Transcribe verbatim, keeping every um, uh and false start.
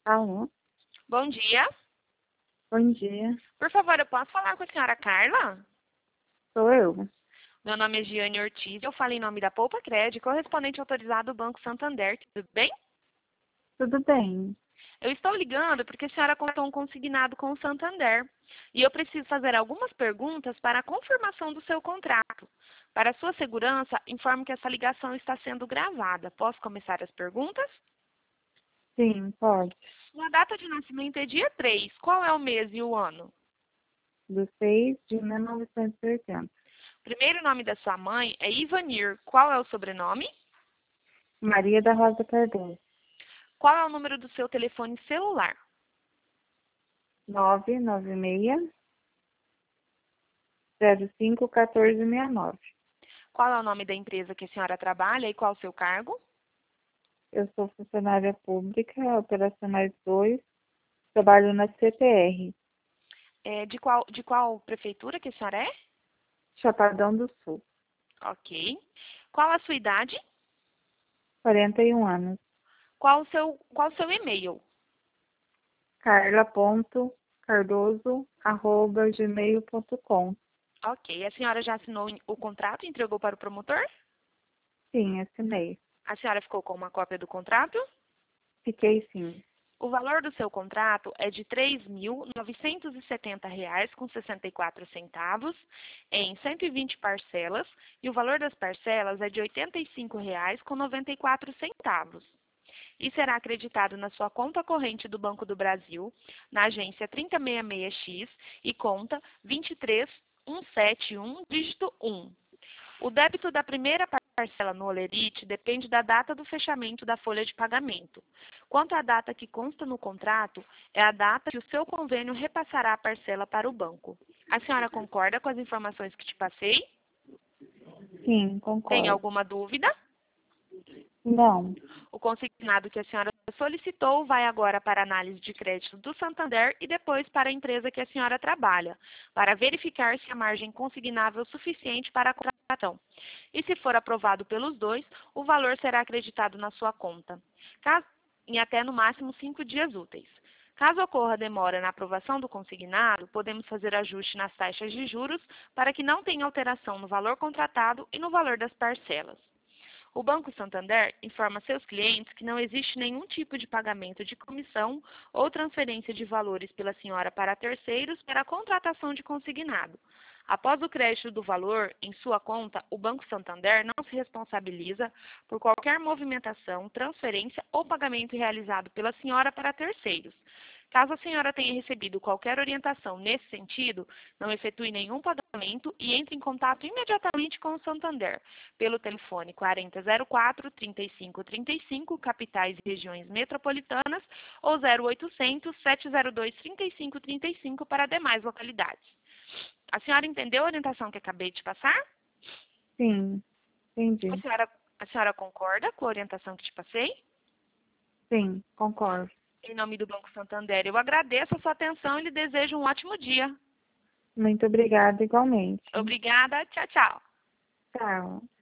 Alô, Bom dia. bom dia. Por favor, eu posso falar com a senhora Carla? Sou eu. Meu nome é Giane Ortiz. Eu falo em nome da Poupa Cred, correspondente autorizado do Banco Santander. Tudo bem? Tudo bem? Eu estou ligando porque a senhora contou um consignado com o Santander. E eu preciso fazer algumas perguntas para a confirmação do seu contrato. Para sua segurança, informe que essa ligação está sendo gravada. Posso começar as perguntas? Sim, pode. Sua data de nascimento é dia três. Qual é o mês e o ano? Do seis de mil novecentos e oitenta. Primeiro nome da sua mãe é Ivanir. Qual é o sobrenome? Maria da Rosa Cardoso. Qual é o número do seu telefone celular? nove nove seis, zero cinco, um quatro seis nove. Qual é o nome da empresa que a senhora trabalha e qual o seu cargo? Eu sou funcionária pública, operacionais dois. Trabalho na C P R, É, de, qual, de qual prefeitura que a senhora é? Chapadão do Sul. Ok. Qual a sua idade? quarenta e um anos. Qual o seu, qual o seu e-mail? carla.cardoso, arroba gmail ponto com. Ok. A senhora já assinou o contrato e entregou para o promotor? Sim, assinei. A senhora ficou com uma cópia do contrato? Fiquei sim. O valor do seu contrato é de três mil novecentos e setenta reais com sessenta e quatro centavos em cento e vinte parcelas e o valor das parcelas é de oitenta e cinco reais com noventa e quatro centavos. E será acreditado na sua conta corrente do Banco do Brasil, na agência trinta e sessenta e seis X e conta vinte e três mil cento e setenta e um, dígito um. O débito da primeira parcela no Olerite depende da data do fechamento da folha de pagamento. Quanto à data que consta no contrato, é a data que o seu convênio repassará a parcela para o banco. A senhora concorda com as informações que te passei? Sim, Tem concordo. alguma dúvida? Não. O consignado que a senhora solicitou vai agora para a análise de crédito do Santander e depois para a empresa que a senhora trabalha, para verificar se a margem consignável é suficiente para a contratação. E se for aprovado pelos dois, o valor será acreditado na sua conta, caso, em até no máximo cinco dias úteis. Caso ocorra demora na aprovação do consignado, podemos fazer ajuste nas taxas de juros para que não tenha alteração no valor contratado e no valor das parcelas. O Banco Santander informa seus clientes que não existe nenhum tipo de pagamento de comissão ou transferência de valores pela senhora para terceiros para a contratação de consignado. Após o crédito do valor em sua conta, o Banco Santander não se responsabiliza por qualquer movimentação, transferência ou pagamento realizado pela senhora para terceiros. Caso a senhora tenha recebido qualquer orientação nesse sentido, não efetue nenhum pagamento e entre em contato imediatamente com o Santander pelo telefone quarenta zero quatro, trinta e cinco trinta e cinco, capitais e regiões metropolitanas, ou zero oitocentos, sete zero dois, trinta e cinco trinta e cinco para demais localidades. A senhora entendeu a orientação que acabei de passar? Sim, A entendi. senhora, a senhora concorda com a orientação que te passei? Sim, concordo. Em nome do Banco Santander, eu agradeço a sua atenção e lhe desejo um ótimo dia. Muito obrigada igualmente. Obrigada, tchau, tchau. Tchau.